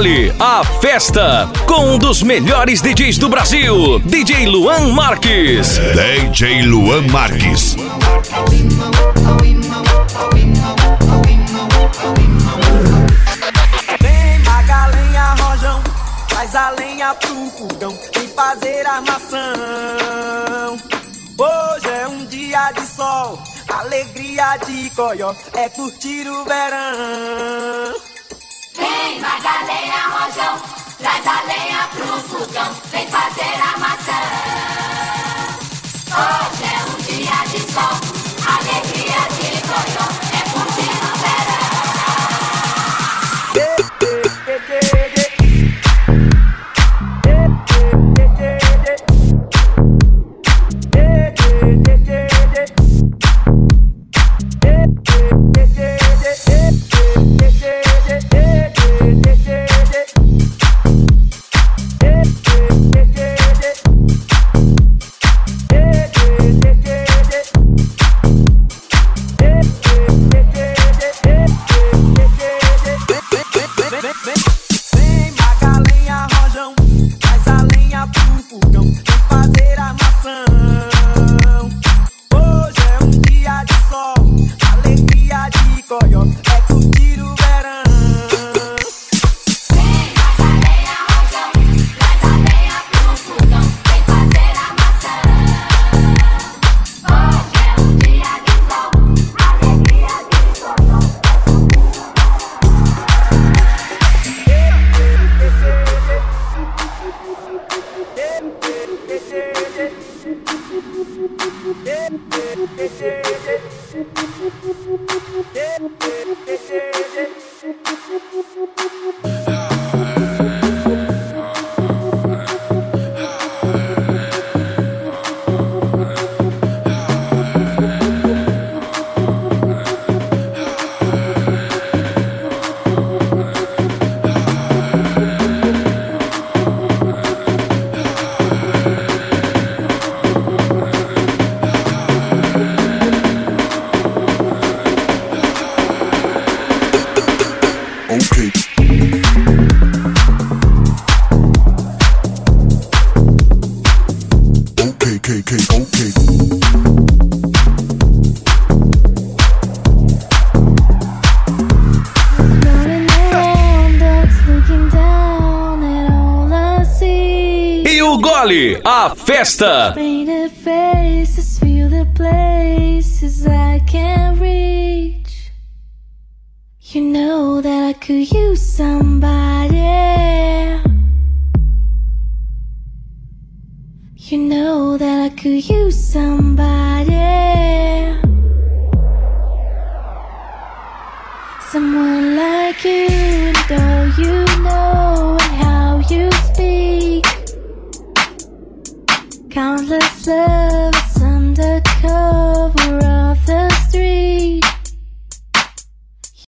Gole, a festa com um dos melhores DJs do Brasil, DJ Luan Marques. DJ Luan Marques. Vem Magalenha, Rojão, traz a lenha pro fogão, vem fazer armação. Hoje é um dia de sol, alegria de coió, é curtir o verão. Vem Magalenha, Rojão, traz a lenha pro fogão, vem fazer armação. Hoje é um dia de sol, alegria de coió, é curtir o verão. Gole, a festa. Painted faces feel the places I can't reach. You know that I could use somebody. You know that I could use somebody.